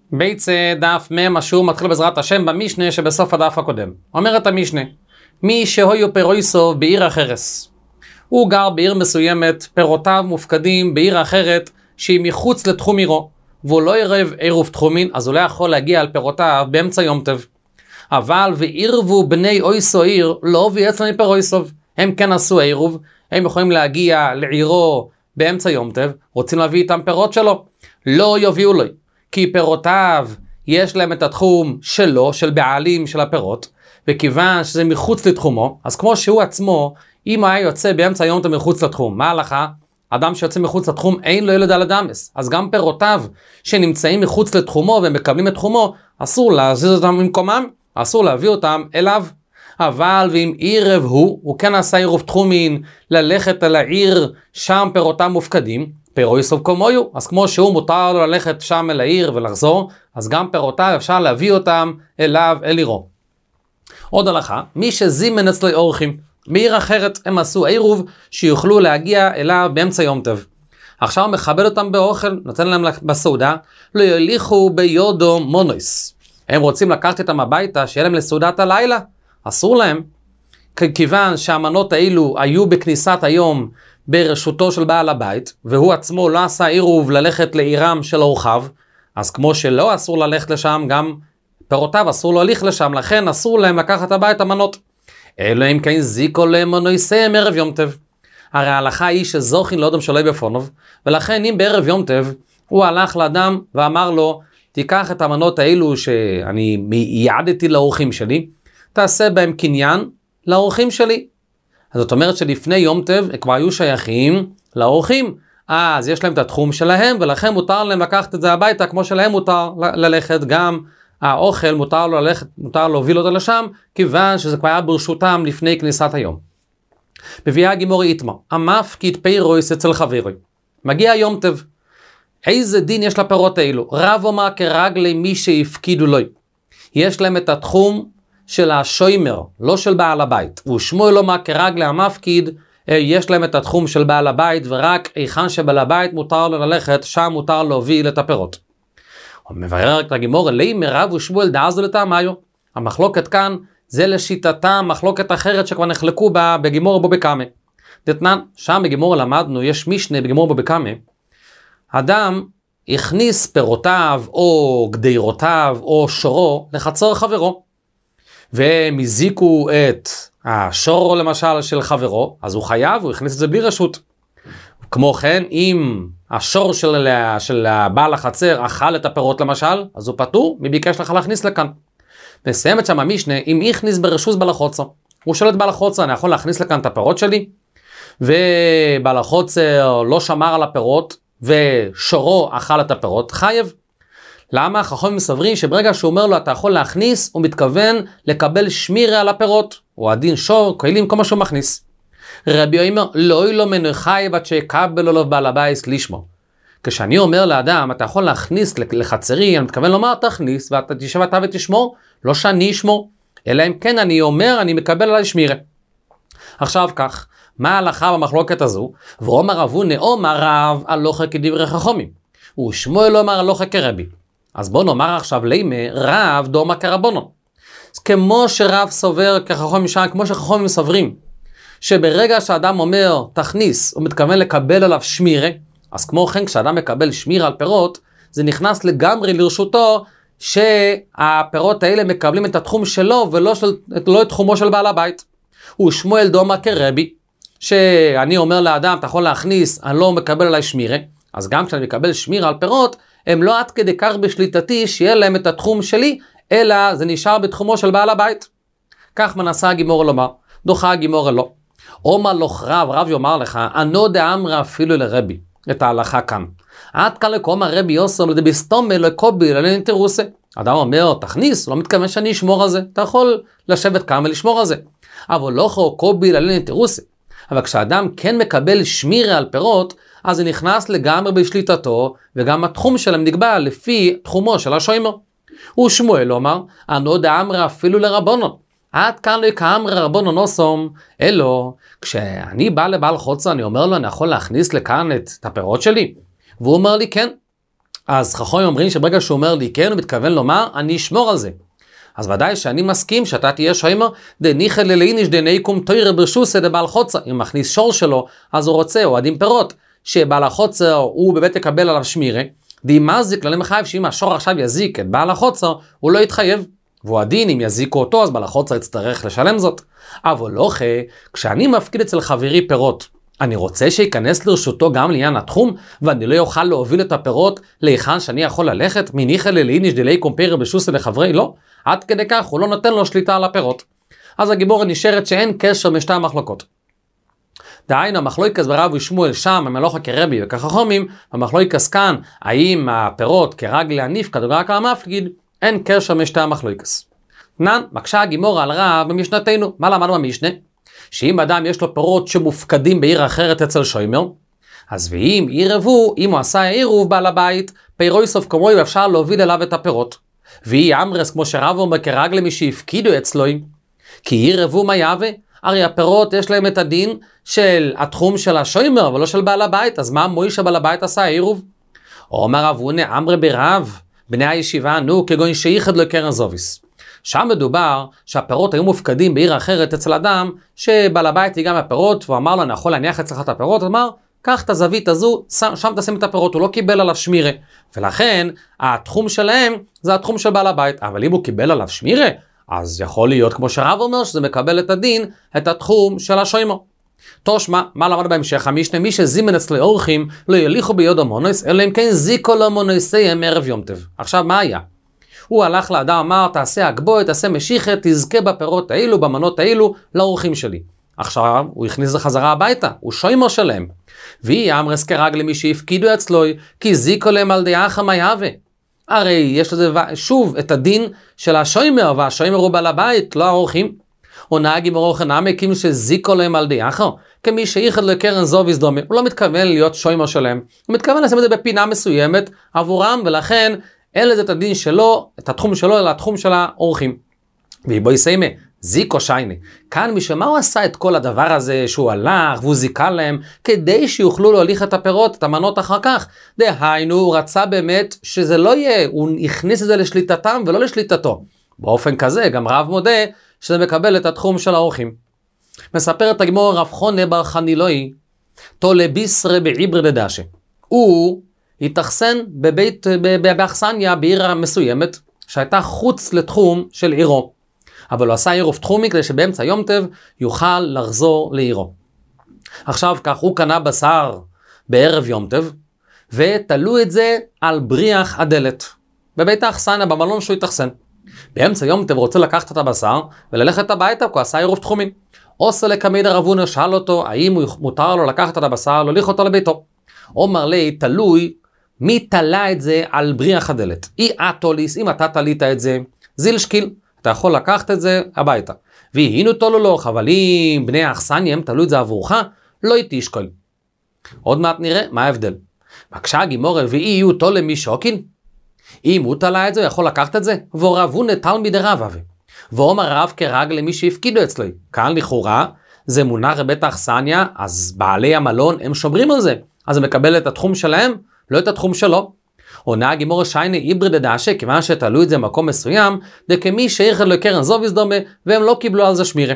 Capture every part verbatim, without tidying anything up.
בית דף מם אשור מתחיל בעזרת השם במשנה שבסוף הדף הקודם. אומרת המשנה, מי שהויו פירויסוב בעיר החרס. הוא גר בעיר מסוימת, פירותיו מופקדים בעיר אחרת שהיא מחוץ לתחום עירו, והוא לא ירב עירוב תחומין, אז הוא לא יכול להגיע על פירותיו באמצע יום טב. אבל ועירבו בני אויסו עיר, לא וייצא מפירויסוב. הם כן עשו עירוב, הם יכולים להגיע לעירו באמצע יום טב, רוצים להביא איתם פירות שלו, לא יביאו לו. כי פירותיו יש להם את התחום שלו, של בעלים של הפירות, וכיוון שזה מחוץ לתחומו, אז כמו שהוא עצמו, אם היה יוצא באמצע יום טוב מחוץ לתחום, מה ההלכה? אדם שיוצא מחוץ לתחום אין לו ילד על הדמס, אז גם פירותיו שנמצאים מחוץ לתחומו ומקבלים את תחומו, אסור להזיז אותם במקומם, אסור להביא אותם אליו. אבל ואם עירב הוא, הוא כן עשה עירוב תחומין, ללכת אל העיר שם פירותיו מופקדים, פירויסוב כמוהו, אז כמו שהוא מותר לו ללכת שם אל העיר ולחזור, אז גם פירותיו אפשר להביא אותם אליו, אל עירו. עוד הלכה, מי שזימן אצלו אורחים, בעיר אחרת הם עשו עירוב שיוכלו להגיע אליו באמצע יום טוב. עכשיו הוא מכבד אותם באוכל, נותן להם בסעודה, לא יוליכו ביודו מונויס. הם רוצים לקחת אותם הביתה, שיהיה להם לסעודת הלילה, אסור להם, כיוון שהמנות האלו היו בכניסת היום ברשותו של בעל הבית, והוא עצמו לא עשה עירוב ללכת לעירם של אורחיו, אז כמו שלא אסור ללכת לשם, גם פירותיו אסור להוליך לשם, לכן אסור להם לקחת הביתה מנות. אלא אם כן זיקו למונויסם ערב יום טב. הרי ההלכה היא שזוכין לא אדם שולט בפונוב, ולכן אם בערב יום טב הוא הלך לאדם ואמר לו, תיקח את המנות האלו שאני ייעדתי לאורחים שלי, תעשה בהם קניין לאורחים שלי. אז זאת אומרת שלפני יום טב הם כבר היו שייכים לאורחים, אז יש להם את התחום שלהם, ולכן מותר להם לקחת את זה הביתה, כמו שלהם מותר ללכת, גם האוכל מותר לו ללכת, מותר להוביל אותו לשם, כיוון שזה כבר היה ברשותם לפני כניסת היום. מביאה גימורי איתמה, המפקיד פירויס אצל חברוי. מגיע יום טב, איזה דין יש לפירות האלו? רב אומר כרגלי מי שהפקידו לו. יש להם את התחום של השוימר, לא של בעל הבית. ושמואל אומר כרגלי המפקיד, יש להם את התחום של בעל הבית, ורק איכן שבעל הבית מותר לו ללכת, שם מותר להוביל את הפירות. הוא מברר את הגימור, אלי מרב ושמואל דעזו לטעמיו. המחלוקת כאן זה לשיטתם מחלוקת אחרת שכבר נחלקו בה בגימור בו בקמה. דתנן, שם בגימור למדנו, יש משנה בגימור בו בקמה, אדם הכניס פירותיו או גדירותיו או שורו לחצור חברו, והם הזיקו את השור למשל של חברו, אז הוא חייב, הוא הכניס את זה בלי רשות. כמו כן, אם השור של, של בעל החצר אכל את הפירות למשל, אז הוא פטור, מי ביקש לך להכניס לכאן. מסיימת שם המשנה, אם הכניס ברשות בעל החוצר, הוא שואל את בעל החוצר, אני יכול להכניס לכאן את הפירות שלי? ובעל החוצר לא שמר על הפירות, ושורו אכל את הפירות, חייב. למה? חכמים מסברים שברגע שהוא אומר לו אתה יכול להכניס, הוא מתכוון לקבל שמירה על הפירות, הוא הדין שור, כלים, כל מה שהוא מכניס. רבי אומר, לא לא מנוחי בת שיקבל לו בעל הבית לשמו. כשאני אומר לאדם, אתה יכול להכניס לחצרי, אני מתכוון לומר, תכניס, ואתה תשב אתה ותשמור, לא שאני אשמור, אלא אם כן אני אומר, אני מקבל עליי שמירה. עכשיו כך, מה ההלכה במחלוקת הזו? ואומר רבו נאמר רב, הלוכה כדברי חכמים, ושמואל אומר הלוכה כרבי. אז בוא נאמר עכשיו לימה, רב דומה כרבונו. כמו שרב סובר כחכמים שם, כמו שחכמים סוברים, שברגע שאדם אומר תכניס, הוא מתכוון לקבל עליו שמירה, אז כמו כן כשאדם מקבל שמירה על פירות, זה נכנס לגמרי לרשותו, שהפירות האלה מקבלים את התחום שלו, ולא של, לא את תחומו של בעל הבית. ושמואל דומה כרבי, שאני אומר לאדם, אתה יכול להכניס, אני לא מקבל עליי שמירה, אז גם כשאני מקבל שמירה על פירות, הם לא עד כדי כך בשליטתי, שיהיה להם את התחום שלי, אלא זה נשאר בתחומו של בעל הבית. כך מנסה הגימור לומר, דוחה הגימור לא. אומר לך רב, רב יאמר לך, אנו דאמרה אפילו לרבי, את ההלכה כאן. עד כאן לקומר רבי יוסם, לדביסתום לקוביל, עלינו תירוסה. אדם אומר, תכניס, לא מתכוון שאני אשמור על זה, אתה יכול לשבת כאן ולשמור על זה. אבל לא חו קוביל, עלינו תירוסה. אבל כשאדם כן מקבל שמירה על פירות, אז זה נכנס לגמרי בשליטתו, וגם התחום שלהם נקבע לפי תחומו של השוימר. ושמואל אומר, אנו דאמרה אפילו לרבונו. עד כאן לא כאמרה רבונו נוסום, אלו, כשאני בא לבעל חוצה, אני אומר לו, אני יכול להכניס לכאן את הפירות שלי? והוא אומר לי, כן. אז חכמים אומרים שברגע שהוא אומר לי כן, הוא מתכוון לומר, אני אשמור על זה. אז ודאי שאני מסכים שאתה תהיה שוימר, דניחא ללאיניש דנאיקום תוירא ברשוסא דבעל חוצר. אם מכניס שור שלו, אז הוא רוצה, או עדים פירות, שבעל החוצר הוא באמת יקבל עליו שמירה, די מזיק ללא מחייב שאם השור עכשיו יזיק את בעל החוצר, הוא לא יתחייב. והוא הדין, אם יזיקו אותו, אז בעל החוצר יצטרך לשלם זאת. אבל לא אחרי, כשאני מפקיד אצל חברי פירות, אני רוצה שיכנס לרשותו גם לעניין התחום, ואני לא יוכל להוביל את הפירות להיכן שאני יכול ללכת, מניחא ללאיניש דלאיקום תוירא ברשוסא לחברי, לא. עד כדי כך הוא לא נותן לו שליטה על הפירות. אז הגיבורה נשארת שאין קשר משתי המחלוקות. דהיינו, המחלוקת ברב ושמואל שם, המלוכה כרבי וכחכמים, המחלוקת כאן, האם הפירות כרג להניף, כדוגמה כמפקיד, אין קשר משתי המחלוקת. נן, מקשה הגימורה על רב במשנתנו. מה למדנו במשנה? שאם אדם יש לו פירות שמופקדים בעיר אחרת אצל שוימר, אז ואם עירבו, אם הוא עשה עירוב בעל הבית, פירויסוף כמוהו אפשר להוביל אליו את הפירות. והיא אמרס, כמו שרב אומר, כרג למי שהפקידו אצלו, כי עירבו מה יהווה? הרי הפירות יש להם את הדין של התחום של השוימר, ולא של בעל הבית, אז מה מוישה בעל הבית עשה עירוב? אומר רב הונא אמרי ברב, בני הישיבה נו כגון שייחד לו קרן זוביס. שם מדובר שהפירות היו מופקדים בעיר אחרת אצל אדם, שבעל הבית הגיע מהפירות, והוא אמר לו, אני יכול להניח אצלך את הפירות, הוא אמר, קח את הזווית הזו, שם תשים את הפירות, הוא לא קיבל עליו שמירה. ולכן, התחום שלהם זה התחום של בעל הבית. אבל אם הוא קיבל עליו שמירה, אז יכול להיות, כמו שרב אומר, שזה מקבל את הדין, את התחום של השוימר. תושמע, מה למד בהמשך המשנה? מי שזימן אצלו אורחים, לא יליכו ביוד המונוס, אלא אם כן זיקו למונוסיהם ערב יום טוב. עכשיו, מה היה? הוא הלך לאדם, אמר, תעשה הגבוה, תעשה משיחה, תזכה בפירות האלו, במנות האלו, לאורחים שלי. עכשיו, הוא הכניס לחזרה הביתה, הוא שוימר שלהם. והיא אמרס כרג למי שהפקידו אצלו, כי זיקו להם על דיאחה מה יהווה. הרי יש לזה שוב את הדין של השוימר, והשוימר הוא בעל הבית, לא האורחים. או נהג עם אורחן עמקים שזיקו להם על דיאחה, כמי שייחד לקרן זוביס דומה, הוא לא מתכוון להיות שוימר שלהם, הוא מתכוון לשים את זה בפינה מסוימת עבורם, ולכן אין לזה את הדין שלו, את התחום שלו, אלא התחום של האורחים. ובואי סיימה, זיקו שייני. כאן משמה הוא עשה את כל הדבר הזה שהוא הלך והוא זיקה להם, כדי שיוכלו להוליך את הפירות, את המנות אחר כך. דהיינו, הוא רצה באמת שזה לא יהיה, הוא הכניס את זה לשליטתם ולא לשליטתו. באופן כזה, גם רב מודה שזה מקבל את התחום של האורחים. מספר את הגמור רב חונה בר חנילוי, תולה ביסרה בעיבר דדשה. הוא התאכסן בבית, באכסניה בעיר מסוימת, שהייתה חוץ לתחום של עירו. אבל הוא עשה עירוב תחומי כדי שבאמצע יום טוב יוכל לחזור לעירו. עכשיו כך, הוא קנה בשר בערב יום טוב, ותלו את זה על בריח הדלת. בבית האכסניה, במלון שהוא התאכסן. באמצע יום טוב רוצה לקחת את הבשר וללכת הביתה, כי הוא עשה עירוב תחומי. עושה לקמיד הרב הונא, שאל אותו האם מותר לו לקחת את הבשר, להוליך אותו לביתו. אומר לי, תלוי מי תלה את זה על בריח הדלת. אי אטוליס, אם אתה תלית את זה, זיל שקיל. אתה יכול לקחת את זה הביתה. והינו תולו לו, אבל אם בני האכסניה הם תלו את זה עבורך, לא יתשקול. עוד מעט נראה מה ההבדל. בקשה הגימורה, ואי יהיו תולה מי שוקיל? אם הוא תלה את זה, הוא יכול לקחת את זה? ורבו נטל מדי רב אבי. ואומר רב כרג למי שהפקידו אצלו. כאן לכאורה, זה מונח בבית האכסניה, אז בעלי המלון הם שומרים על זה. אז הם מקבל את התחום שלהם, לא את התחום שלו. עונה הגימורה שייני עיבר דדשה, כיוון שתלו את זה במקום מסוים, דכמי שייחד לקרן זוביס דומה, והם לא קיבלו על זה שמירה.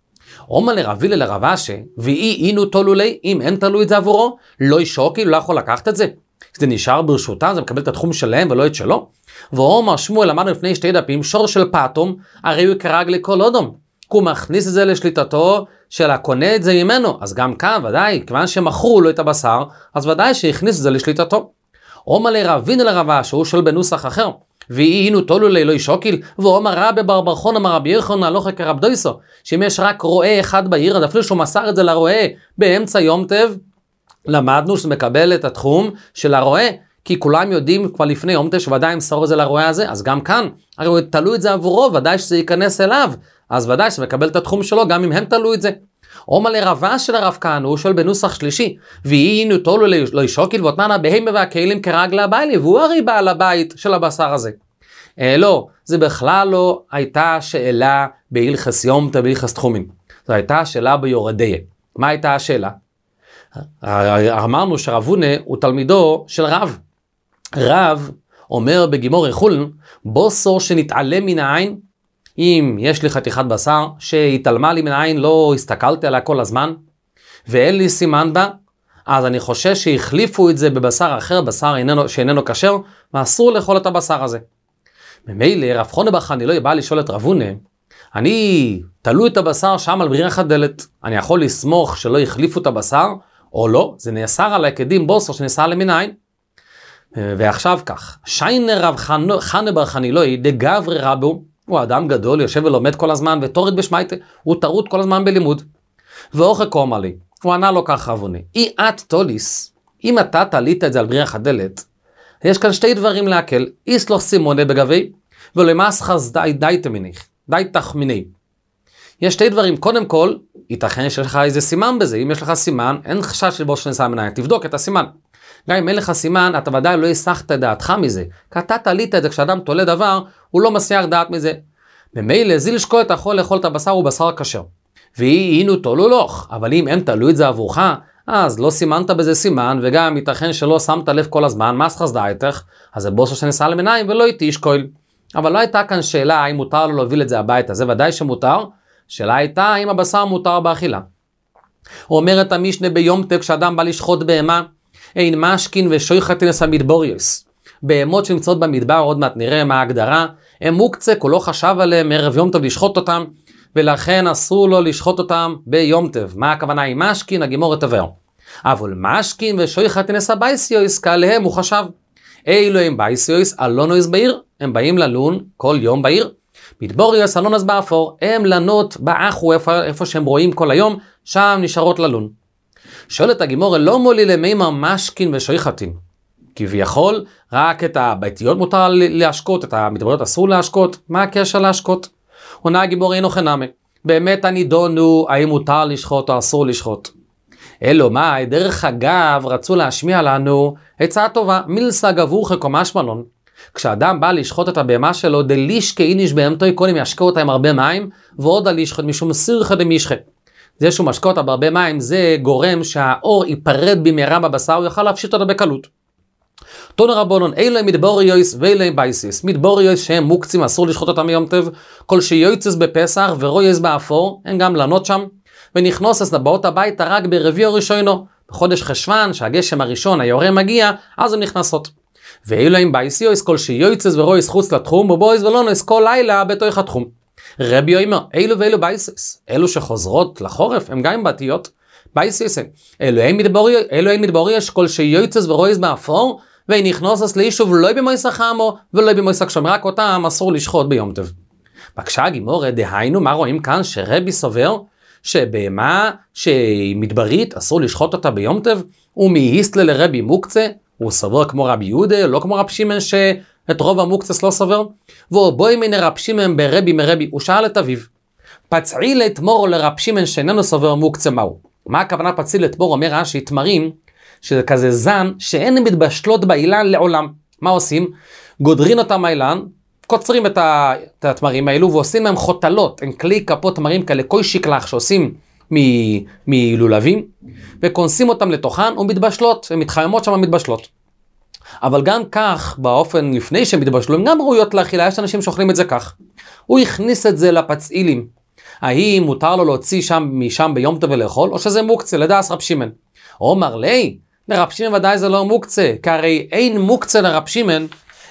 אומר לרב הלל לרב אשי, ואי אינו תולו לי, אם הם תלו את זה עבורו, לא ישוקי, לא יכול לקחת את זה. זה נשאר ברשותם, זה מקבל את התחום שלהם ולא את שלו. ואומר שמואל, למדנו לפני שתי דפים, שור של פאטום, הרי הוא כרג לכל אודום. הוא מכניס את זה לשליטתו של הקונה את זה ממנו. אז גם כאן ודאי, כיוון שמכרו לו את הבשר, אז ודאי שהכניס את זה לשליטתו. אומר לרב הלל לרב אשי, הוא שואל בנוסח אחר, ואינו תולו לי לא ישוקיל, ואומר רבי בר בר חונה אמר רבי יוחנן הלכה כרב דויסו, שאם יש רק רועה אחד בעיר, אז אפילו שהוא מסר את זה לרועה באמצע יום טוב, למדנו שזה מקבל את התחום של הרועה, כי כולם יודעים כבר לפני יום טוב שוודאי מסור את זה לרועה הזה, אז גם כאן, הרי הוא תלו את זה עבורו, ודאי שזה ייכנס אליו, אז ודאי שזה מקבל את התחום שלו, גם אם הם תלו את זה. אומר לרבה של הרב כהנא, הוא שואל בנוסח שלישי, ואינו תולו לא ישוקיל, ואותננה בהמה והכלים כרג לבעלי, והוא הרי בעל הבית של הבשר הזה. אה, לא, זה בכלל לא הייתה שאלה בהלכס יום טוב, בהלכס תחומים. זו הייתה שאלה ביורדיה. מה הייתה השאלה? אמרנו שרב הונא הוא תלמידו של רב, רב אומר בגימור חולין, בוסור שנתעלם מן העין, אם יש לי חתיכת בשר שהתעלמה לי מן העין, לא הסתכלתי עליה כל הזמן, ואין לי סימן בה, אז אני חושש שהחליפו את זה בבשר אחר, בשר איננו, שאיננו כשר, ואסור לאכול את הבשר הזה. ממילא רב חונה בר חנילוי בא לשאול את רב הונא, אני תלו את הבשר שם על בריח הדלת, אני יכול לסמוך שלא החליפו את הבשר, או לא, זה נאסר עליי כדין בוסר שנאסר לי מן העין. ועכשיו כך, שיינר רב חנה בר חנילוי דגברי רבו, הוא אדם גדול, יושב ולומד כל הזמן, ותורד בשמייטה, הוא טרוט כל הזמן בלימוד. ואוכל קומה לי, הוא ענה לו כך רב הונא, אי את תוליס, אם אתה תלית את זה על בריח הדלת, יש כאן שתי דברים להקל, איסלוח סימונה בגבי, ולמסחס די די תמיניך, די תחמיני. יש שתי דברים, קודם כל, ייתכן שיש לך איזה סימן בזה, אם יש לך סימן, אין חשש של בוס שנעשה מן העין, תבדוק את הסימן. גם אם אין לך סימן, אתה ודאי לא יסחת את דעתך מזה, כי אתה תלית את זה, כשאדם תולה דבר, הוא לא מסיח דעת מזה. במילא, זיל שקול אתה יכול לאכול את הבשר, הוא בשר כשר. והיינו תולו לוך, אבל אם הם תלו את זה עבורך, אז לא סימנת בזה סימן, וגם ייתכן שלא שמת לב כל הזמן, מסחס דעתך, אז זה בוסר שנעשה על מניים ולא איתי ישקול. אבל לא הייתה כאן שאלה האם מותר לו להוביל את זה הביתה, זה ודאי שמותר, שאלה הייתה האם הבשר מותר באכילה. הוא אומר את המשנה ביום טוב, כשאדם בא לשחוט בהמה, אין משכין ושויחתינס המדבוריוס. בהמות שנמצאות במדבר, עוד מעט נראה מה ההגדרה, הם מוקצה, כולו חשב עליהם, ערב יום טוב לשחוט אותם, ולכן אסור לו לשחוט אותם ביום טוב. מה הכוונה עם משכין? הגימור תבהר. אבל משכין ושויחתינס הבייסיוס, כעליהם הוא חשב. אילו הם בייסיוס, אלונויס בעיר, הם באים ללון כל יום בעיר. מדבוריוס, אלונוס באפור, הם לנות באחו, איפה, איפה שהם רואים כל היום, שם נשארות ללון. שואלת הגימור, לא מולי למימר משכין ושויחתין. כביכול, רק את הביתיות מותר להשקות, את המדבריות אסור להשקות, מה הקשר להשקות? עונה הגימור אינו חנמי. באמת הנידון הוא, האם מותר לשחוט או אסור לשחוט. אלו מה, דרך אגב, רצו להשמיע לנו הצעה טובה, מילסה גבור חקומש מלון. כשאדם בא לשחוט את הבהמה שלו, דליש כאיניש בהמתוי, קודם ישקה אותה עם הרבה מים, ועוד הלישחת משום סירחה דמישחה. זה שהוא משקה אותה בהרבה מים, זה גורם שהאור ייפרד במהרה בבשר, הוא יוכל להפשיט אותה בקלות. תונו רבונון, אלה הם מדבוריוס ואלה הם בייסיס. מדבוריוס שהם מוקצים, אסור לשחוט אותם מיום טוב, כל שיוצס בפסח ורויס באפור, הם גם לנות שם, ונכנוס לבאות הביתה רק ברביע ראשונו, בחודש חשוון, שהגשם הראשון, היורה מגיע, אז הם נכנסות. ואלה הם בייסיוס, כל שיוצס ורויס חוץ לתחום, ובויס ולונוס כל לילה בתוך התחום. רבי אומר, אילו ואילו בייסיס, אלו שחוזרות לחורף, הם גם בתיות, בייסיס, אלו הם מדבוריוס, כל שיוצס ורויס באפור, ונכנוסס ליישוב לא במויסה חמו ולא במויסה כשם, רק אותם אסור לשחוט ביום טוב. בקשה הגימורה, דהיינו, מה רואים כאן? שרבי סובר שבהמה שהיא מדברית אסור לשחוט אותה ביום טוב, ומהיסטלה לרבי מוקצה, הוא סובר כמו רבי יהודה, לא כמו רב שמעון שאת רוב המוקצס לא סובר, ובואי מן רב שמעון ברבי מרבי, הוא שאל את אביו, פצעי לתמור לרב שמעון שאיננו סובר מוקצה מהו? מה הכוונה פצעי לתמור? אומר רש"י, תמרים, שזה כזה זן שאין מתבשלות באילן לעולם. מה עושים? גודרים אותם מהאילן, קוצרים את התמרים האלו ועושים מהם חוטלות, הם כלי כפות תמרים כאלה, קוי שיקלח שעושים מ- מלולבים, וכונסים אותם לתוכן ומתבשלות, הם מתחממות שם מתבשלות. אבל גם כך, באופן לפני שהם מתבשלו, הם גם ראויות לאכילה, יש אנשים שאוכלים את זה כך. הוא הכניס את זה לפצעילים. האם מותר לו להוציא שם משם ביום טוב ולאכול, או שזה מוקצה לדעס רב שמעון? אומר לי, לרב שמעון ודאי זה לא מוקצה, כי הרי אין מוקצה לרב שמעון,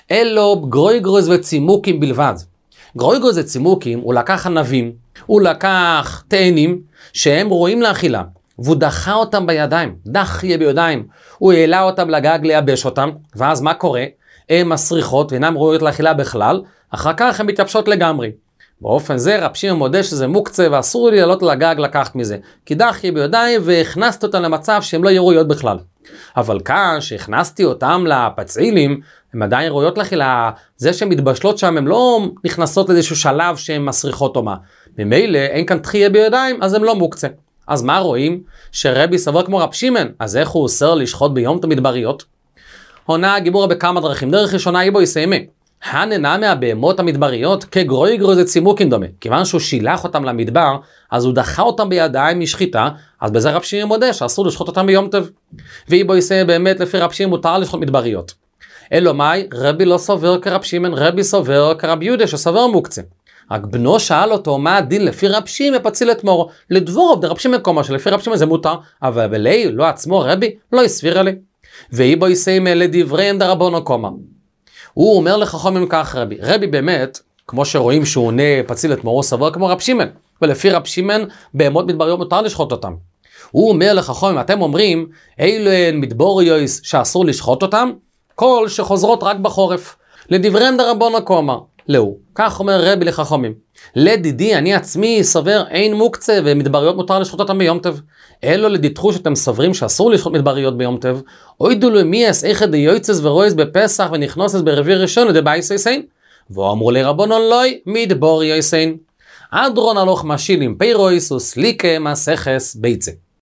אלו גרויגרוס וצימוקים בלבד. גרויגרוס וצימוקים, הוא לקח ענבים, הוא לקח תאנים, שהם רואים לאכילה, והוא דחה אותם בידיים, דח יהיה בידיים, הוא העלה אותם לגג לייבש אותם, ואז מה קורה? הם מסריחות ואינם ראויות לאכילה בכלל, אחר כך הם מתייבשות לגמרי. באופן זה רב שמעון מודה שזה מוקצה ואסור לי לעלות לגג לקחת מזה, כי דח יהיה בידיים והכנסתי אותם למצב שהם לא יהיו ראויות בכלל. אבל כאן שהכנסתי אותם לפצעילים, הם עדיין ראויות לאכילה, זה שהן מתבשלות שם, הן לא נכנסות לאיזשהו שלב שהן מסריחות או מה. ממילא אין כאן תחייה בידיים, אז הם לא מוקצה. אז מה רואים? שרבי סבור כמו רב שמעון, אז איך הוא אוסר לשחוט ביום את המדבריות? עונה הגימורה בכמה דרכים. דרך ראשונה היא בו יסיימה. הננה מהבהמות המדבריות כגרויגרוס וצימוקים דומה. כיוון שהוא שילח אותם למדבר, אז הוא דחה אותם בידיים משחיטה, אז בזה רב שמעון מודה שאסור לשחוט אותם ביום טוב. והיא בו יסיימה באמת לפי רב שמעון מותר לשחוט מדבריות. אלו מאי, רבי לא סובר כרב שמעון, רבי סובר כרב יהודה שסובר מוקצה. רק בנו שאל אותו מה הדין לפי רב שמעון פציל את מורו, לדבור עובדי רב שמעון קומה שלפי רב שמעון זה מותר, אבל בלי לא עצמו רבי לא הסביר לי. ואי בו יסיימה לדבריהם דרבנו קומה. הוא אומר לחכמים כך רבי, רבי באמת, כמו שרואים שהוא עונה פציל את מורו סובר כמו רב שמעון, ולפי רב שמעון בהמות מדבריות מותר לשחוט אותם. הוא אומר לחכמים, אתם אומרים, אילו הן מדבוריות שאסור לשחוט אותם, כל שחוזרות רק בחורף. לדבריהם דרבנו קומה. לא, כך אומר רבי לחכמים. לדידי אני עצמי סובר אין מוקצה ומדבריות מותר לשחוט אותם ביום טוב. אלו לדיתחו שאתם סוברים שאסור לשחוט מדבריות ביום טוב. אוידו למיאס איכד יויצס ורויס בפסח ונכנוסס ברביעי ראשון לדבייס יסיין. ואמרו לרבנו לוי מדבור יסיין. אדרון הלוך משילים פירויס וסליקה מסכס ביצה.